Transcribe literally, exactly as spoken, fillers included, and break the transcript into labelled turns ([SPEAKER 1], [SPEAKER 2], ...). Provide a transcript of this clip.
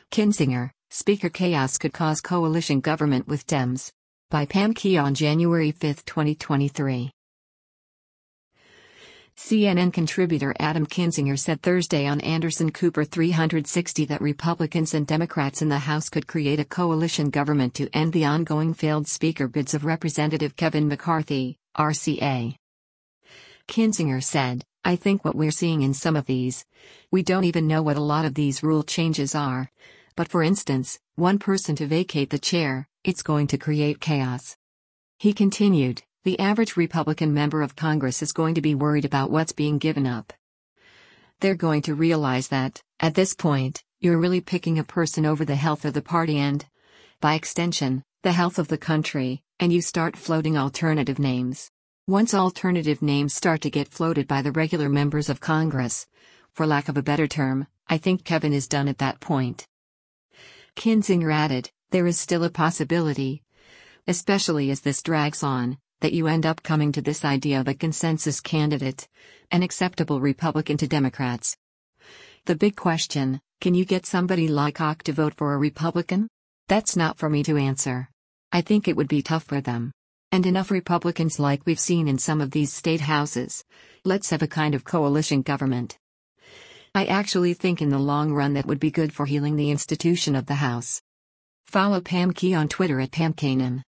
[SPEAKER 1] Kinzinger, Speaker chaos could cause coalition government with Dems. By Pam Key on January fifth, twenty twenty-three. C N N contributor Adam Kinzinger said Thursday on Anderson Cooper three sixty that Republicans and Democrats in the House could create a coalition government to end the ongoing failed speaker bids of Representative Kevin McCarthy, R C A. Kinzinger said, "I think what we're seeing in some of these, we don't even know what a lot of these rule changes are. But for instance, one person to vacate the chair, it's going to create chaos." He continued, "The average Republican member of Congress is going to be worried about what's being given up. They're going to realize that, at this point, you're really picking a person over the health of the party and, by extension, the health of the country, and you start floating alternative names. Once alternative names start to get floated by the regular members of Congress, for lack of a better term, I think Kevin is done at that point." Kinzinger added, "There is still a possibility, especially as this drags on, that you end up coming to this idea of a consensus candidate, an acceptable Republican to Democrats. The big question, can you get somebody like Ock to vote for a Republican? That's not for me to answer. I think it would be tough for them. And enough Republicans like we've seen in some of these state houses. Let's have a kind of coalition government. I actually think in the long run that would be good for healing the institution of the House." Follow Pam Key on Twitter at Pam Kanan.